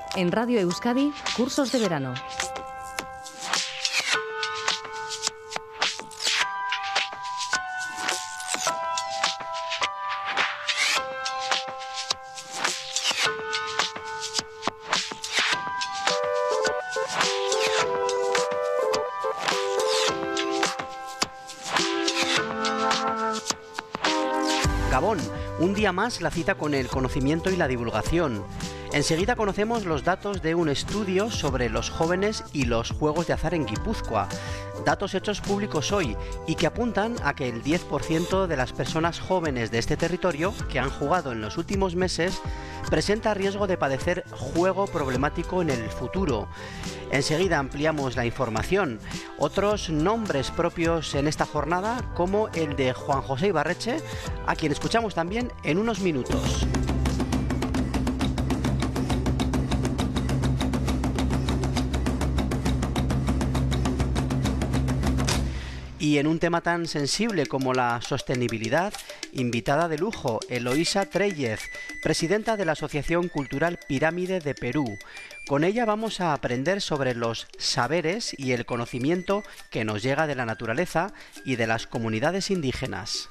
En Radio Euskadi, cursos de verano. Gabón, un día más la cita con el conocimiento y la divulgación. Enseguida conocemos los datos de un estudio sobre los jóvenes y los juegos de azar en Guipúzcoa. Datos hechos públicos hoy y que apuntan a que el 10% de las personas jóvenes de este territorio que han jugado en los últimos meses presenta riesgo de padecer juego problemático en el futuro. Enseguida ampliamos la información. Otros nombres propios en esta jornada, como el de Juan José Ibarreche, a quien escuchamos también en unos minutos. Y en un tema tan sensible como la sostenibilidad, invitada de lujo, Eloísa Trellez, presidenta de la Asociación Cultural Pirámide de Perú. Con ella vamos a aprender sobre los saberes y el conocimiento que nos llega de la naturaleza y de las comunidades indígenas.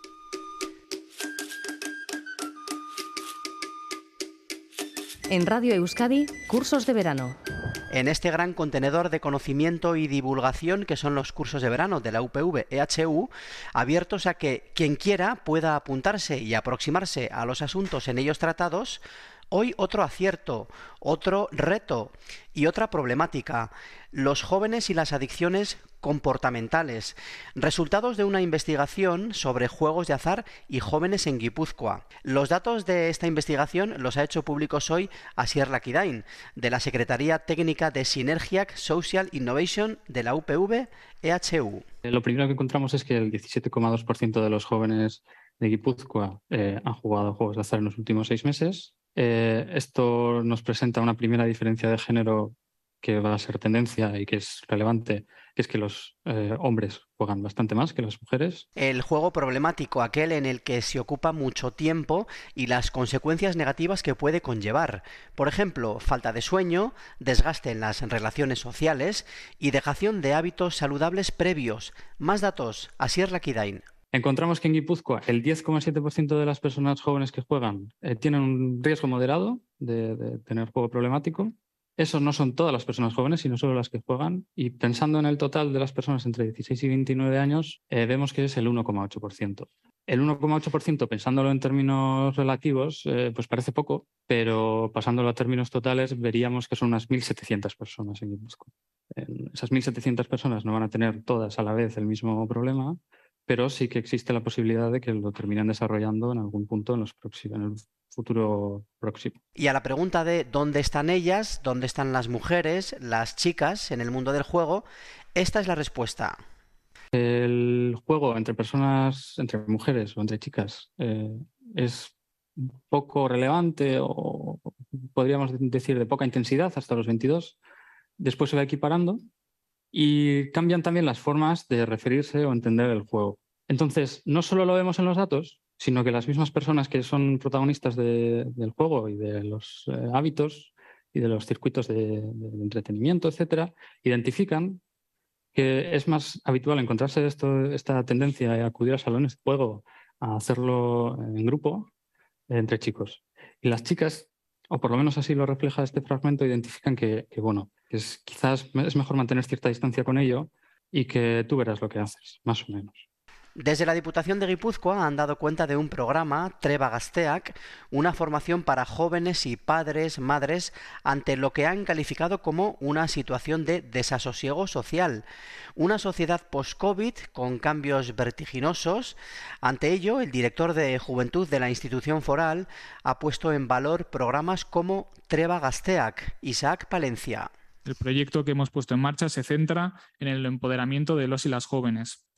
En Radio Euskadi, cursos de verano. En este gran contenedor de conocimiento y divulgación que son los cursos de verano de la UPV-EHU, abiertos a que quien quiera pueda apuntarse y aproximarse a los asuntos en ellos tratados, hoy otro acierto, otro reto y otra problemática: los jóvenes y las adicciones comportamentales, resultados de una investigación sobre juegos de azar y jóvenes en Guipúzcoa. Los datos de esta investigación los ha hecho públicos hoy Asier Lakidain, de la Secretaría Técnica de Synergiac Social Innovation de la UPV-EHU. Lo primero que encontramos es que el 17,2% de los jóvenes de Guipúzcoa han jugado juegos de azar en los últimos 6 meses. Esto nos presenta una primera diferencia de género que va a ser tendencia y que es relevante, que es que los hombres juegan bastante más que las mujeres. El juego problemático, aquel en el que se ocupa mucho tiempo y las consecuencias negativas que puede conllevar. Por ejemplo, falta de sueño, desgaste en las relaciones sociales y dejación de hábitos saludables previos. Más datos, Asier Lakidain. Encontramos que en Guipúzcoa el 10,7% de las personas jóvenes que juegan tienen un riesgo moderado de tener juego problemático. Esos no son todas las personas jóvenes, sino solo las que juegan. Y pensando en el total de las personas entre 16 y 29 años, vemos que es el 1,8%. El 1,8%, pensándolo en términos relativos, pues parece poco, pero pasándolo a términos totales, veríamos que son unas 1.700 personas en Guipúzcoa. Esas 1.700 personas no van a tener todas a la vez el mismo problema, pero sí que existe la posibilidad de que lo terminen desarrollando en algún punto en el futuro próximo. Y a la pregunta de dónde están ellas, dónde están las mujeres, las chicas en el mundo del juego, esta es la respuesta. El juego entre personas, entre mujeres o entre chicas, es poco relevante o podríamos decir de poca intensidad hasta los 22. Después se va equiparando y cambian también las formas de referirse o entender el juego. Entonces, no solo lo vemos en los datos, sino que las mismas personas que son protagonistas del juego y de los hábitos y de los circuitos de entretenimiento, etcétera, identifican que es más habitual encontrarse esta tendencia a acudir a salones de juego, a hacerlo en grupo, entre chicos. Y las chicas, o por lo menos así lo refleja este fragmento, identifican que quizás es mejor mantener cierta distancia con ello y que tú verás lo que haces, más o menos. Desde la Diputación de Guipúzcoa han dado cuenta de un programa, Treba Gazteak, una formación para jóvenes y padres, madres, ante lo que han calificado como una situación de desasosiego social. Una sociedad post-COVID con cambios vertiginosos. Ante ello, el director de Juventud de la institución foral ha puesto en valor programas como Treba Gazteak. Isaac Palencia. El proyecto que hemos puesto en marcha se centra en el empoderamiento de los y las jóvenes.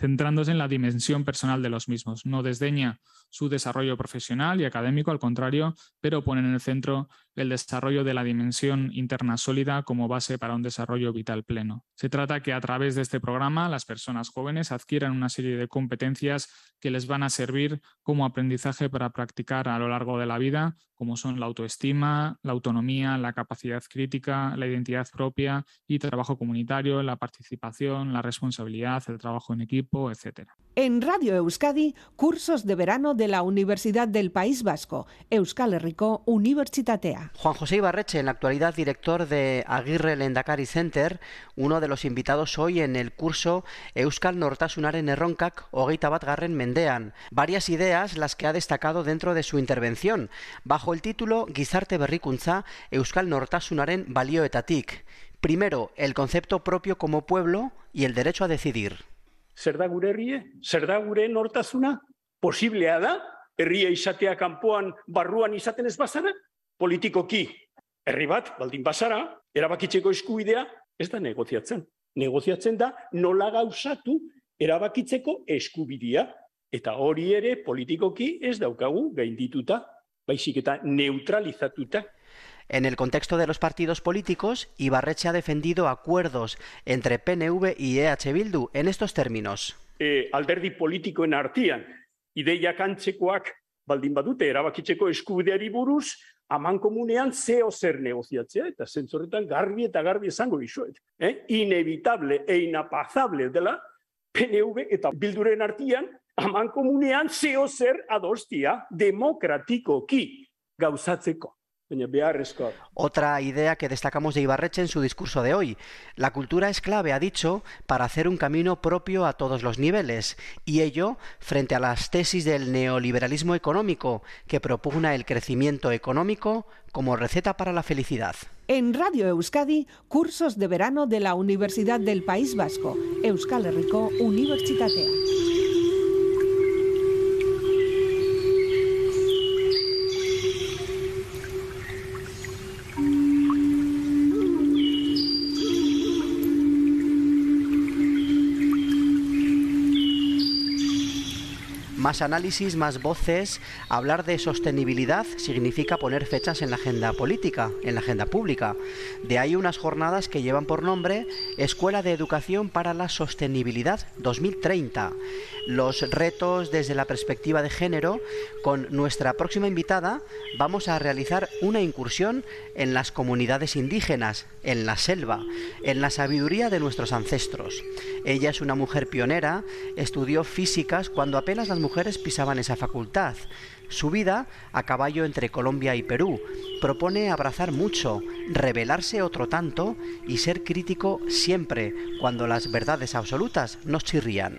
centrándose en la dimensión personal de los mismos. No desdeña su desarrollo profesional y académico, al contrario, pero pone en el centro el desarrollo de la dimensión interna sólida como base para un desarrollo vital pleno. Se trata que a través de este programa las personas jóvenes adquieran una serie de competencias que les van a servir como aprendizaje para practicar a lo largo de la vida, como son la autoestima, la autonomía, la capacidad crítica, la identidad propia y trabajo comunitario, la participación, la responsabilidad, el trabajo en equipo, etc. En Radio Euskadi, cursos de verano de la Universidad del País Vasco, Euskal Herriko Unibertsitatea. Juan José Ibarretxe, en la actualidad director de Agirre Lehendakari Center, uno de los invitados hoy en el curso Euskal Nortasunaren Erronkak 21. Mendean. Varias ideas las que ha destacado dentro de su intervención, bajo el título Gizarte Berrikuntza Euskal Nortasunaren balioetatik. Primero, el concepto propio como pueblo y el derecho a decidir. Zer da gure herrie? Zer da gure nortasuna? Posiblea da? Herria izatea kanpoan barruan izaten ez bazara? Politikoki, herri bat, baldin bazara, erabakitzeko eskubidea ez da negoziatzen. Negoziatzen da nola gauzatu erabakitzeko eskubidea. Eta hori ere politikoki ez daukagu gaindituta, baizik eta neutralizatuta. En el contexto de los partidos políticos, Ibarretxe ha defendido acuerdos entre PNV y EH Bildu en estos términos. Alderdi politikoen artean, ideiak antzekoak baldin badute erabakitzeko eskubideari buruz, amankomunean zeo zer negoziatzea, eta zentzorretan garbi eta garbi esango dizuet. Inevitable e inapazable dela PNV eta Bilduren artean, amankomunean zeo zer adostia demokratikoki gauzatzeko. Otra idea que destacamos de Ibarretxe en su discurso de hoy. La cultura es clave, ha dicho, para hacer un camino propio a todos los niveles, y ello frente a las tesis del neoliberalismo económico, que propugna el crecimiento económico como receta para la felicidad. En Radio Euskadi, cursos de verano de la Universidad del País Vasco, Euskal Herriko Unibertsitatea. Más análisis, más voces. Hablar de sostenibilidad significa poner fechas en la agenda política, en la agenda pública. De ahí unas jornadas que llevan por nombre Escuela de Educación para la Sostenibilidad 2030. Los retos desde la perspectiva de género. Con nuestra próxima invitada vamos a realizar una incursión en las comunidades indígenas, en la selva, en la sabiduría de nuestros ancestros. Ella es una mujer pionera, estudió físicas cuando apenas las mujeres pisaban esa facultad. Su vida, a caballo entre Colombia y Perú, propone abrazar mucho, revelarse otro tanto y ser crítico siempre, cuando las verdades absolutas nos chirrían.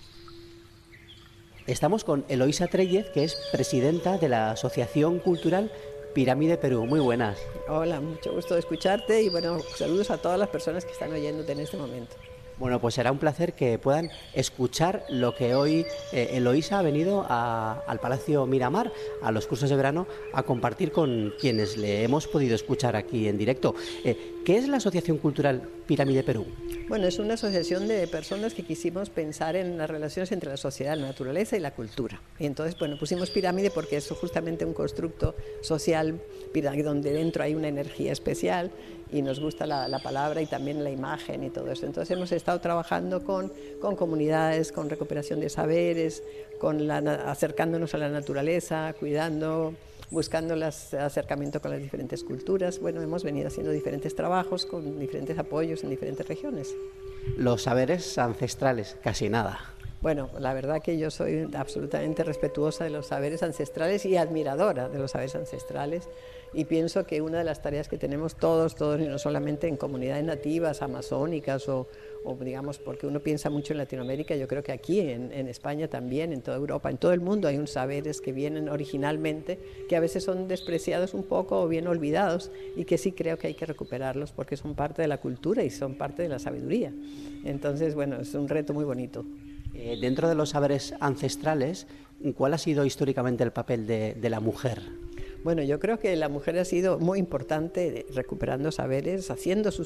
Estamos con Eloísa Trellez, que es presidenta de la Asociación Cultural Pirámide Perú. Muy buenas. Hola, mucho gusto de escucharte y bueno, saludos a todas las personas que están oyéndote en este momento. Bueno, pues será un placer que puedan escuchar lo que hoy Eloísa ha venido al Palacio Miramar, a los cursos de verano, a compartir con quienes le hemos podido escuchar aquí en directo. ¿Qué es la Asociación Cultural Pirámide Perú? Bueno, es una asociación de personas que quisimos pensar en las relaciones entre la sociedad, la naturaleza y la cultura. Y entonces, bueno, pusimos pirámide porque es justamente un constructo social donde dentro hay una energía especial y nos gusta la palabra y también la imagen y todo eso. Entonces hemos estado trabajando con comunidades, con recuperación de saberes, acercándonos a la naturaleza, cuidando, buscando el acercamiento con las diferentes culturas. Bueno, hemos venido haciendo diferentes trabajos con diferentes apoyos en diferentes regiones. Los saberes ancestrales, casi nada. Bueno, la verdad que yo soy absolutamente respetuosa de los saberes ancestrales y admiradora de los saberes ancestrales, y pienso que una de las tareas que tenemos todos, y no solamente en comunidades nativas, amazónicas o digamos, porque uno piensa mucho en Latinoamérica, yo creo que aquí en España también, en toda Europa, en todo el mundo hay unos saberes que vienen originalmente, que a veces son despreciados un poco o bien olvidados, y que sí creo que hay que recuperarlos porque son parte de la cultura y son parte de la sabiduría. Entonces, bueno, es un reto muy bonito. Dentro de los saberes ancestrales, ¿cuál ha sido históricamente el papel de la mujer? Bueno, yo creo que la mujer ha sido muy importante recuperando saberes, haciendo sus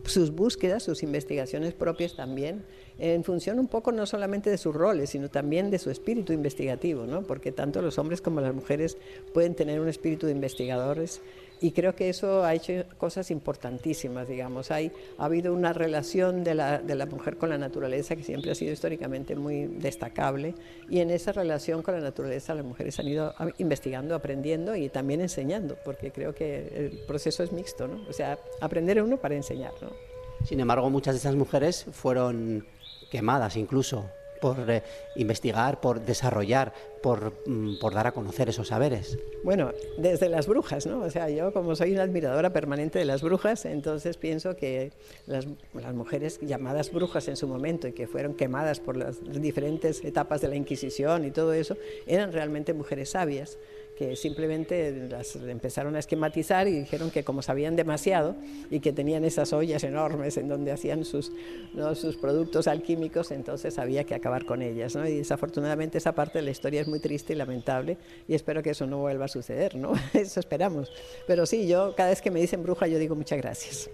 sus búsquedas, sus investigaciones propias también, en función un poco no solamente de sus roles, sino también de su espíritu investigativo, ¿no? Porque tanto los hombres como las mujeres pueden tener un espíritu de investigadores, y creo que eso ha hecho cosas importantísimas, digamos. Ha habido una relación de la mujer con la naturaleza que siempre ha sido históricamente muy destacable, y en esa relación con la naturaleza las mujeres han ido investigando, aprendiendo y también enseñando, porque creo que el proceso es mixto, ¿no? O sea, aprender uno para enseñar, ¿no? Sin embargo, muchas de esas mujeres fueron quemadas incluso por investigar, por desarrollar, por dar a conocer esos saberes. Bueno, desde las brujas, ¿no? O sea, yo como soy una admiradora permanente de las brujas, entonces pienso que las mujeres llamadas brujas en su momento y que fueron quemadas por las diferentes etapas de la Inquisición y todo eso, eran realmente mujeres sabias, que simplemente las empezaron a esquematizar y dijeron que como sabían demasiado y que tenían esas ollas enormes en donde hacían sus productos alquímicos, entonces había que acabar con ellas, ¿no? Y desafortunadamente esa parte de la historia es muy triste y lamentable, y espero que eso no vuelva a suceder, ¿no? Eso esperamos. Pero sí, yo cada vez que me dicen bruja yo digo muchas gracias.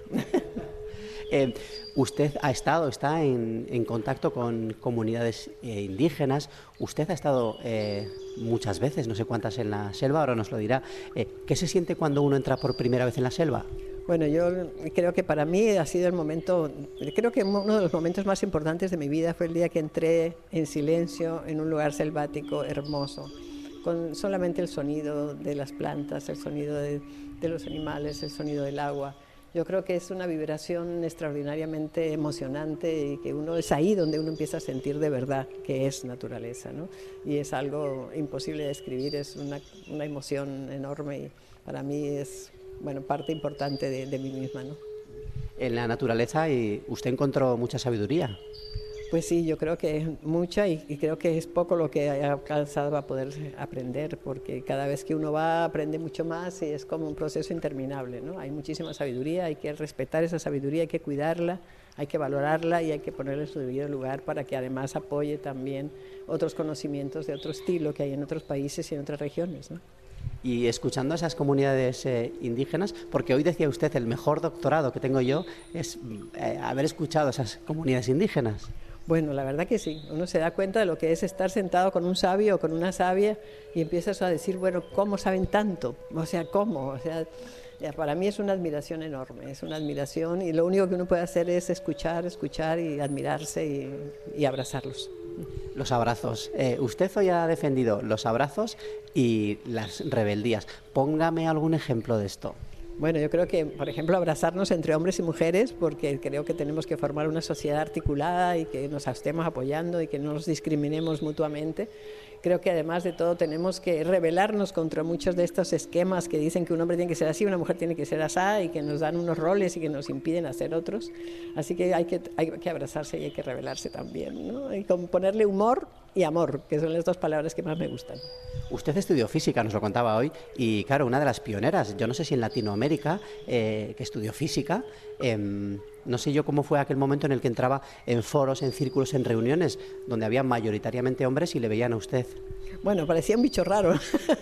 Usted está en contacto con comunidades indígenas. Usted ha estado muchas veces, no sé cuántas, en la selva, ahora nos lo dirá. ¿Qué se siente cuando uno entra por primera vez en la selva? Bueno, yo creo que para mí ha sido el momento, creo que uno de los momentos más importantes de mi vida fue el día que entré en silencio en un lugar selvático hermoso, con solamente el sonido de las plantas, el sonido de los animales, el sonido del agua. Yo creo que es una vibración extraordinariamente emocionante, y que uno es ahí donde uno empieza a sentir de verdad que es naturaleza, ¿no? Y es algo imposible de describir, es una emoción enorme, y para mí es, bueno, parte importante de mí misma, ¿no? En la naturaleza usted encontró mucha sabiduría. Pues sí, yo creo que es mucha, y creo que es poco lo que he alcanzado a poder aprender, porque cada vez que uno va aprende mucho más, y es como un proceso interminable, ¿no? Hay muchísima sabiduría, hay que respetar esa sabiduría, hay que cuidarla, hay que valorarla y hay que ponerla en su debido lugar para que además apoye también otros conocimientos de otro estilo que hay en otros países y en otras regiones, ¿no? Y escuchando a esas comunidades indígenas, porque hoy decía usted, el mejor doctorado que tengo yo es haber escuchado a esas comunidades indígenas. Bueno, la verdad que sí, uno se da cuenta de lo que es estar sentado con un sabio o con una sabia y empiezas a decir, bueno, ¿cómo saben tanto? O sea, ¿cómo? O sea, para mí es una admiración enorme, es una admiración, y lo único que uno puede hacer es escuchar y admirarse y abrazarlos. Los abrazos. Usted hoy ha defendido los abrazos y las rebeldías. Póngame algún ejemplo de esto. Bueno, yo creo que, por ejemplo, abrazarnos entre hombres y mujeres, porque creo que tenemos que formar una sociedad articulada y que nos estemos apoyando y que no nos discriminemos mutuamente. Creo que además de todo tenemos que rebelarnos contra muchos de estos esquemas que dicen que un hombre tiene que ser así, una mujer tiene que ser asá, y que nos dan unos roles y que nos impiden hacer otros. Así que hay que abrazarse y hay que rebelarse también, ¿no? Y ponerle humor y amor, que son las dos palabras que más me gustan. Usted estudió física, nos lo contaba hoy, y claro, una de las pioneras, yo no sé si en Latinoamérica, que estudió física, no sé yo cómo fue aquel momento en el que entraba en foros, en círculos, en reuniones, donde había mayoritariamente hombres y le veían a usted. Bueno, parecía un bicho raro.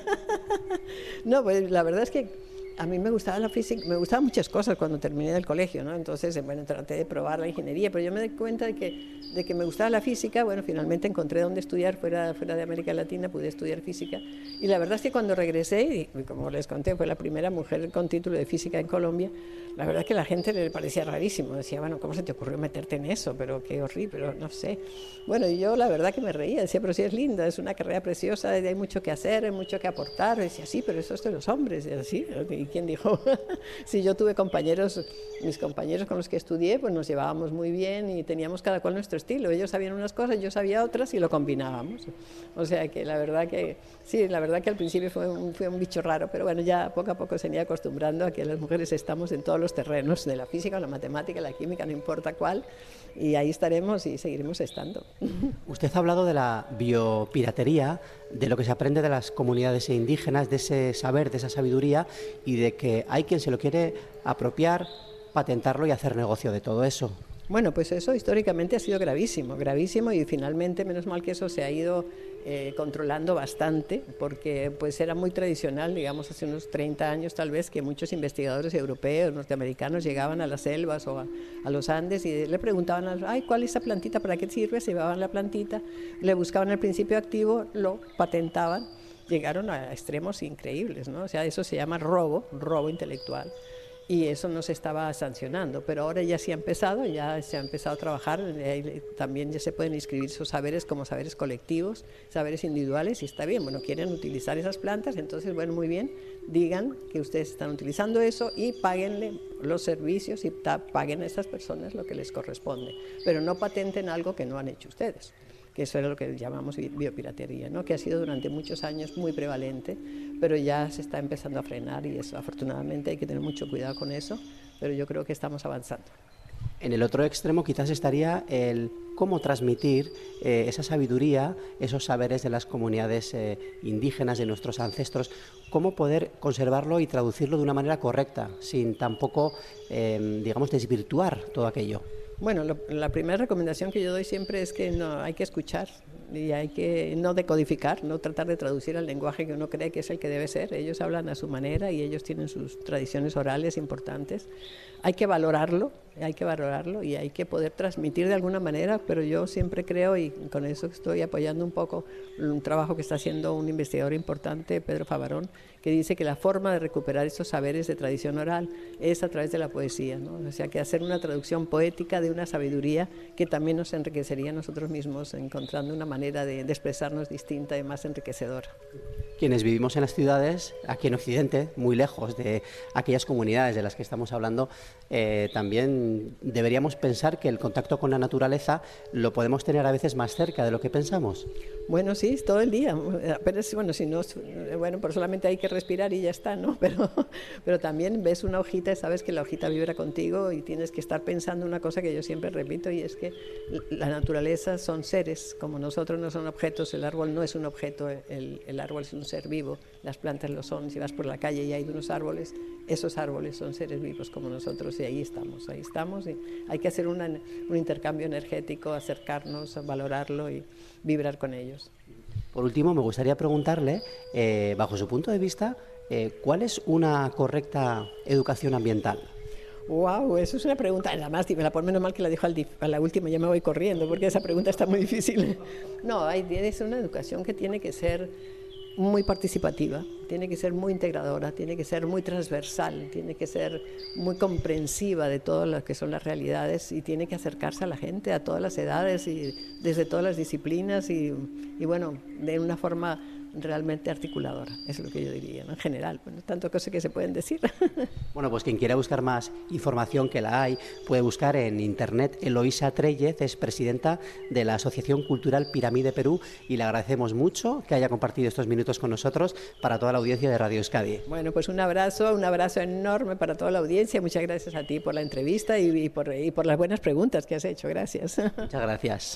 No, pues la verdad es que a mí me gustaba la física, me gustaban muchas cosas cuando terminé del colegio, ¿no? Entonces, bueno, traté de probar la ingeniería, pero yo me di cuenta de que me gustaba la física. Bueno, finalmente encontré dónde estudiar fuera de América Latina, pude estudiar física. Y la verdad es que cuando regresé, y como les conté, fue la primera mujer con título de física en Colombia, la verdad es que a la gente le parecía rarísimo. Decía, bueno, ¿cómo se te ocurrió meterte en eso? Pero qué horrible, pero no sé. Bueno, y yo la verdad que me reía, decía, pero sí es linda, es una carrera preciosa, hay mucho que hacer, hay mucho que aportar. Y decía, sí, pero eso es de los hombres. Y así, ¿y quién dijo? Sí, yo tuve mis compañeros con los que estudié, pues nos llevábamos muy bien y teníamos cada cual nuestro estilo. Ellos sabían unas cosas, yo sabía otras y lo combinábamos. O sea que la verdad que sí, la verdad que al principio fue un bicho raro, pero bueno, ya poco a poco se iba acostumbrando a que las mujeres estamos en todos los terrenos, de la física, la matemática, la química, no importa cuál, y ahí estaremos y seguiremos estando. Usted ha hablado de la biopiratería, de lo que se aprende de las comunidades indígenas, de ese saber, de esa sabiduría, y de que hay quien se lo quiere apropiar, patentarlo y hacer negocio de todo eso. Bueno, pues eso históricamente ha sido gravísimo, gravísimo, y finalmente menos mal que eso se ha ido controlando bastante, porque pues era muy tradicional, digamos hace unos 30 años tal vez, que muchos investigadores europeos, norteamericanos llegaban a las selvas o a los Andes y le preguntaban, ay, ¿cuál es esa plantita? ¿Para qué sirve? Se llevaban la plantita, le buscaban el principio activo, lo patentaban, llegaron a extremos increíbles, ¿no? O sea, eso se llama robo intelectual. Y eso no se estaba sancionando, pero ahora ya se ha empezado a trabajar, también ya se pueden inscribir esos saberes como saberes colectivos, saberes individuales, y está bien, bueno, quieren utilizar esas plantas, entonces, bueno, muy bien, digan que ustedes están utilizando eso y páguenle los servicios y paguen a esas personas lo que les corresponde, pero no patenten algo que no han hecho ustedes, que eso era lo que llamamos biopiratería, ¿no? Que ha sido durante muchos años muy prevalente, pero ya se está empezando a frenar y eso, afortunadamente hay que tener mucho cuidado con eso, pero yo creo que estamos avanzando. En el otro extremo quizás estaría el cómo transmitir esa sabiduría, esos saberes de las comunidades indígenas, de nuestros ancestros, cómo poder conservarlo y traducirlo de una manera correcta, sin tampoco, digamos, desvirtuar todo aquello. Bueno, la primera recomendación que yo doy siempre es que no, hay que escuchar y hay que no decodificar, no tratar de traducir al lenguaje que uno cree que es el que debe ser. Ellos hablan a su manera y ellos tienen sus tradiciones orales importantes. Hay que valorarlo y hay que poder transmitir de alguna manera, pero yo siempre creo, y con eso estoy apoyando un poco un trabajo que está haciendo un investigador importante, Pedro Favarón, que dice que la forma de recuperar esos saberes de tradición oral es a través de la poesía, ¿no? O sea, que hacer una traducción poética de una sabiduría que también nos enriquecería a nosotros mismos, encontrando una manera de expresarnos distinta y más enriquecedora. Quienes vivimos en las ciudades, aquí en Occidente, muy lejos de aquellas comunidades de las que estamos hablando, también deberíamos pensar que el contacto con la naturaleza lo podemos tener a veces más cerca de lo que pensamos. Bueno, sí, todo el día, pero bueno, si no, bueno, pues solamente hay que respirar y ya está, ¿no? Pero también ves una hojita y sabes que la hojita vibra contigo y tienes que estar pensando una cosa que yo siempre repito, y es que la naturaleza son seres, como nosotros no son objetos, el árbol no es un objeto, el árbol es un ser vivo, las plantas lo son. Si vas por la calle y hay unos árboles, esos árboles son seres vivos como nosotros, y ahí estamos, y hay que hacer un intercambio energético, acercarnos, valorarlo y vibrar con ellos. Por último, me gustaría preguntarle, bajo su punto de vista, ¿cuál es una correcta educación ambiental? Wow, eso es una pregunta, además, menos mal que la dijo a la última, ya me voy corriendo, porque esa pregunta está muy difícil. No, es una educación que tiene que ser muy participativa, tiene que ser muy integradora, tiene que ser muy transversal, tiene que ser muy comprensiva de todas las que son las realidades, y tiene que acercarse a la gente a todas las edades y desde todas las disciplinas y bueno, de una forma realmente articuladora, es lo que yo diría, ¿no? En general, bueno, tantas cosas que se pueden decir. Bueno, pues quien quiera buscar más información, que la hay, puede buscar en internet. Eloísa Trellez es presidenta de la Asociación Cultural Pirámide Perú, y le agradecemos mucho que haya compartido estos minutos con nosotros para toda la audiencia de Radio Euskadi. Bueno, pues un abrazo enorme para toda la audiencia. Muchas gracias a ti por la entrevista y por las buenas preguntas que has hecho. Gracias. Muchas gracias.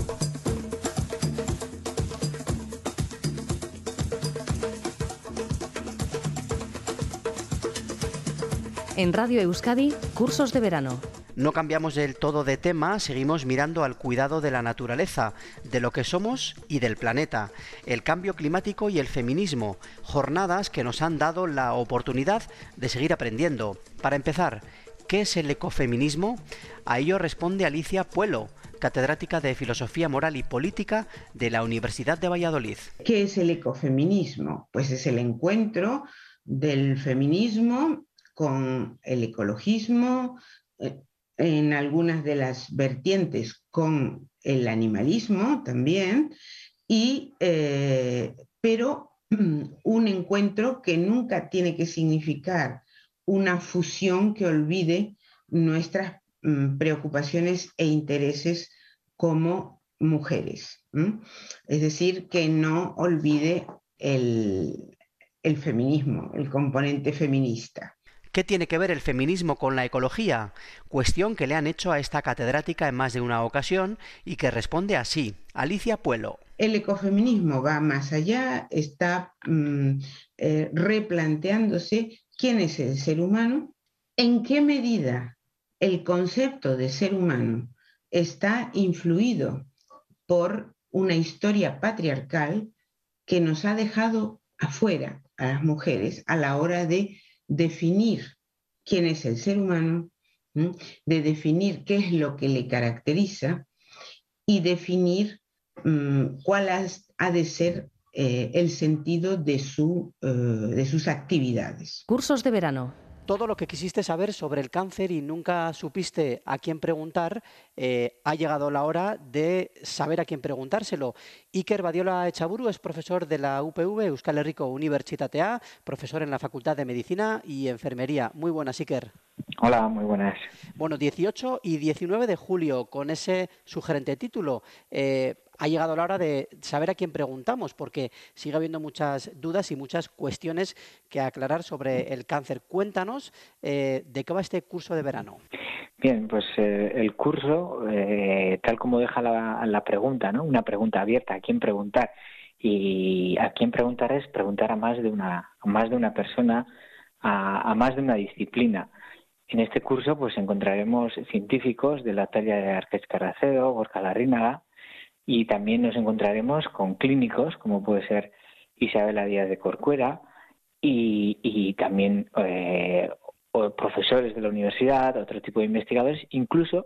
En Radio Euskadi, cursos de verano. No cambiamos del todo de tema, seguimos mirando al cuidado de la naturaleza, de lo que somos y del planeta, el cambio climático y el feminismo, jornadas que nos han dado la oportunidad de seguir aprendiendo. Para empezar, ¿qué es el ecofeminismo? A ello responde Alicia Puelo, catedrática de Filosofía Moral y Política de la Universidad de Valladolid. ¿Qué es el ecofeminismo? Pues es el encuentro del feminismo con el ecologismo, en algunas de las vertientes con el animalismo también, pero un encuentro que nunca tiene que significar una fusión que olvide nuestras preocupaciones e intereses como mujeres. Es decir, que no olvide el feminismo, el componente feminista. ¿Qué tiene que ver el feminismo con la ecología? Cuestión que le han hecho a esta catedrática en más de una ocasión y que responde así. Alicia Puelo. El ecofeminismo va más allá, está replanteándose quién es el ser humano, en qué medida el concepto de ser humano está influido por una historia patriarcal que nos ha dejado afuera a las mujeres a la hora de definir quién es el ser humano, de definir qué es lo que le caracteriza y definir cuál ha de ser el sentido de sus actividades. Cursos de verano. Todo lo que quisiste saber sobre el cáncer y nunca supiste a quién preguntar, ha llegado la hora de saber a quién preguntárselo. Iker Badiola Echaburu es profesor de la UPV, Euskal Herriko Unibertsitatea, profesor en la Facultad de Medicina y Enfermería. Muy buenas, Iker. Hola, muy buenas. Bueno, 18 y 19 de julio, con ese sugerente título, ha llegado la hora de saber a quién preguntamos, porque sigue habiendo muchas dudas y muchas cuestiones que aclarar sobre el cáncer. Cuéntanos de qué va este curso de verano. Bien, pues el curso, tal como deja la pregunta, ¿no? Una pregunta abierta, ¿a quién preguntar? Y a quién preguntar es preguntar a más de una persona, a más de una disciplina. En este curso pues encontraremos científicos de la talla de Arqués Carracedo, Gorka Larrinaga, y también nos encontraremos con clínicos, como puede ser Isabela Díaz de Corcuera, y también profesores de la universidad, otro tipo de investigadores, incluso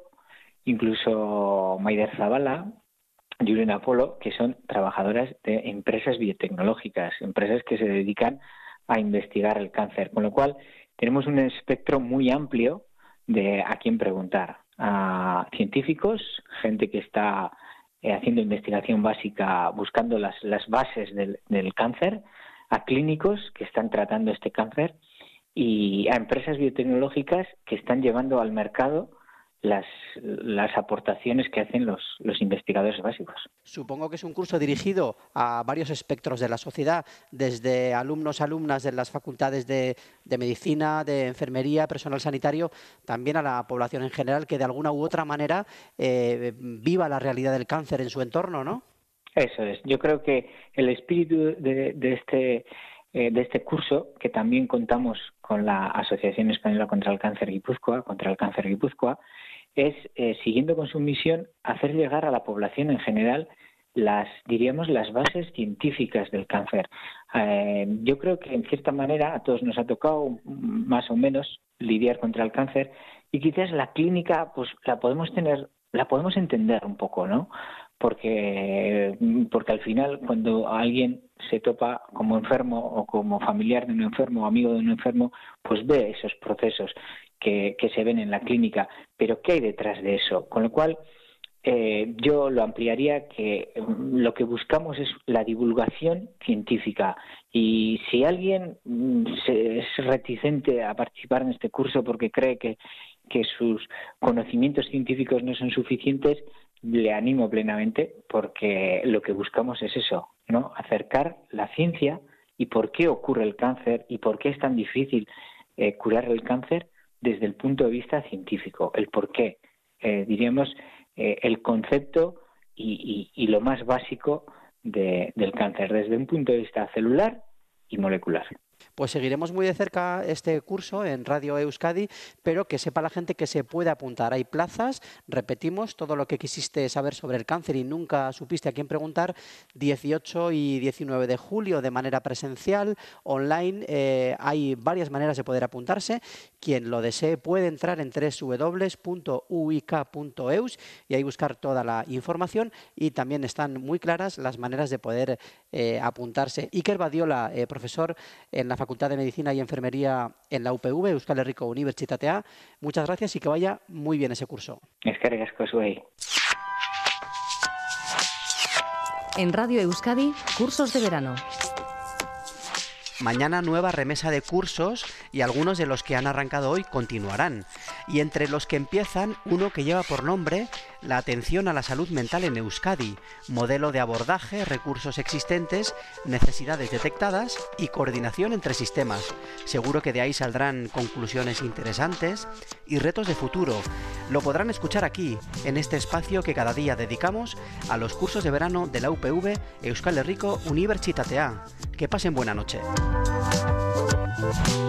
Maider Zabala, Julen Apolo, que son trabajadoras de empresas biotecnológicas, empresas que se dedican a investigar el cáncer, con lo cual tenemos un espectro muy amplio de a quién preguntar. A científicos, gente que está haciendo investigación básica, buscando las bases del cáncer, a clínicos que están tratando este cáncer y a empresas biotecnológicas que están llevando al mercado las aportaciones que hacen los investigadores básicos. Supongo que es un curso dirigido a varios espectros de la sociedad, desde alumnos de las facultades de medicina, de enfermería, personal sanitario, también a la población en general, que de alguna u otra manera viva la realidad del cáncer en su entorno, ¿no? Eso es. Yo creo que el espíritu de este curso, que también contamos con la Asociación Española contra el Cáncer Guipúzcoa, es, siguiendo con su misión, hacer llegar a la población en general las bases científicas del cáncer. Yo creo que, en cierta manera, a todos nos ha tocado, más o menos, lidiar contra el cáncer, y quizás la clínica pues la podemos entender un poco, ¿no? Porque al final, cuando alguien se topa como enfermo o como familiar de un enfermo o amigo de un enfermo, pues ve esos procesos que se ven en la clínica. Pero ¿qué hay detrás de eso? Con lo cual, yo lo ampliaría, que lo que buscamos es la divulgación científica. Y si alguien es reticente a participar en este curso porque cree que sus conocimientos científicos no son suficientes, le animo plenamente, porque lo que buscamos es eso, ¿no? Acercar la ciencia y por qué ocurre el cáncer y por qué es tan difícil curar el cáncer desde el punto de vista científico, el por qué, diríamos, el concepto y lo más básico del cáncer desde un punto de vista celular y molecular. Pues seguiremos muy de cerca este curso en Radio Euskadi, pero que sepa la gente que se puede apuntar. Hay plazas, repetimos, todo lo que quisiste saber sobre el cáncer y nunca supiste a quién preguntar, 18 y 19 de julio de manera presencial, online. Hay varias maneras de poder apuntarse. Quien lo desee puede entrar en www.uik.eus y ahí buscar toda la información, y también están muy claras las maneras de poder apuntarse. Iker Badiola, profesor en la Facultad de Medicina y Enfermería en la UPV, Euskal Herriko Unibertsitatea. Muchas gracias y que vaya muy bien ese curso. Eskerrik asko zuei. En Radio Euskadi, cursos de verano. Mañana nueva remesa de cursos y algunos de los que han arrancado hoy continuarán. Y entre los que empiezan, uno que lleva por nombre la atención a la salud mental en Euskadi, modelo de abordaje, recursos existentes, necesidades detectadas y coordinación entre sistemas. Seguro que de ahí saldrán conclusiones interesantes y retos de futuro. Lo podrán escuchar aquí, en este espacio que cada día dedicamos a los cursos de verano de la UPV Euskal Herriko Unibertsitatea. Que pasen buena noche.